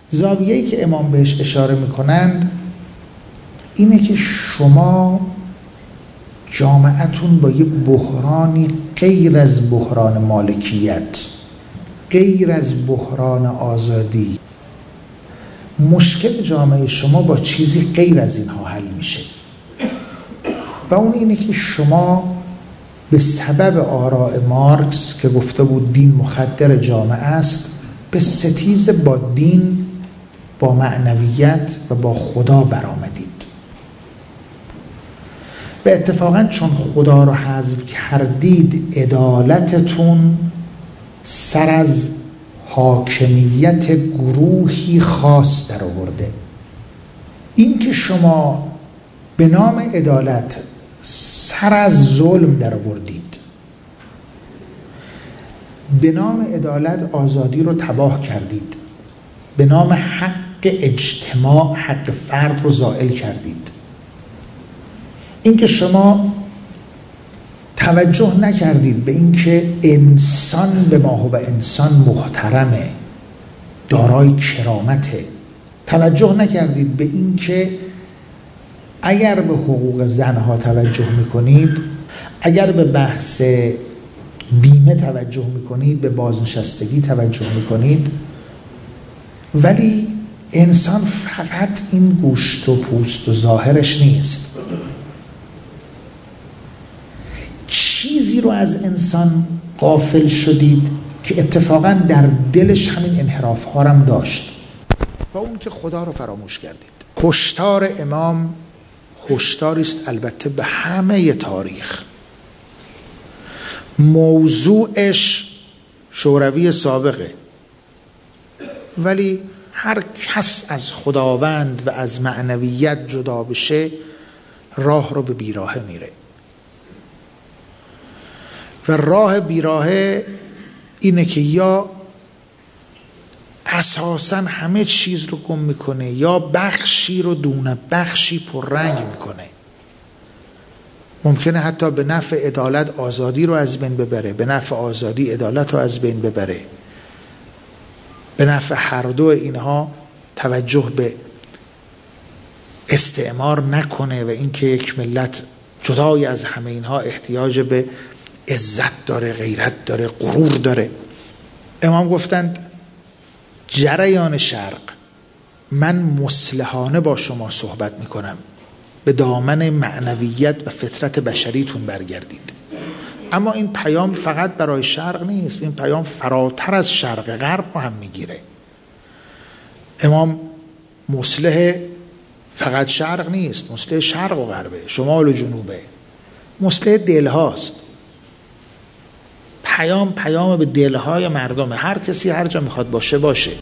زاویه‌ای که امام بهش اشاره میکنند اینه که شما جامعتون با یه بحرانی غیر از بحران مالکیت، غیر از بحران آزادی، مشکل جامعه شما با چیزی غیر از اینها حل میشه و اون اینه که شما به سبب آراء مارکس که گفته بود دین مخدر جامعه است، به ستیز با دین، با معنویت و با خدا برآمدید. و اتفاقا چون خدا رو حذف کردید، عدالتتون سر از حاکمیت گروهی خاص در آورده. این که شما به نام عدالت سر از ظلم در آوردید، به نام عدالت آزادی رو تباه کردید، به نام حق اجتماع حق فرد رو زائل کردید. این که شما توجه نکردید به این که انسان به ماهو انسان محترمه، دارای کرامته، توجه نکردید به این که اگر به حقوق زنها توجه میکنید، اگر به بحث بیمه توجه میکنید، به بازنشستگی توجه میکنید، ولی انسان فقط این گوشت و پوست و ظاهرش نیست. چیزی رو از انسان غافل شدید که اتفاقا در دلش همین انحراف ها هم داشت و اون که خدا رو فراموش کردید. هشدار امام هشداری است البته به همه تاریخ. موضوعش شوروی سابقه، ولی هر کس از خداوند و از معنویت جدا بشه راه رو به بیراهه میره و راه بیراهه اینه که یا اساساً همه چیز رو گم میکنه یا بخشی رو دونه بخشی پررنگ میکنه. ممکنه حتی به نفع عدالت آزادی رو از بین ببره، به نفع آزادی عدالت رو از بین ببره، به نفع هر دو اینها توجه به استعمار نکنه و اینکه یک ملت جدای از همه اینها احتیاج به عزت داره، غیرت داره، غرور داره. امام گفتند جریان شرق، من مصلحانه با شما صحبت میکنم، به دامن معنویت و فطرت بشریتون برگردید. اما این پیام فقط برای شرق نیست، این پیام فراتر از شرق غرب رو هم میگیره. امام مصلح فقط شرق نیست، مصلح شرق و غربه، شمال و جنوبه، مصلح دلهاست. پیام به دلهای مردمه، هر کسی هر جا میخواد باشه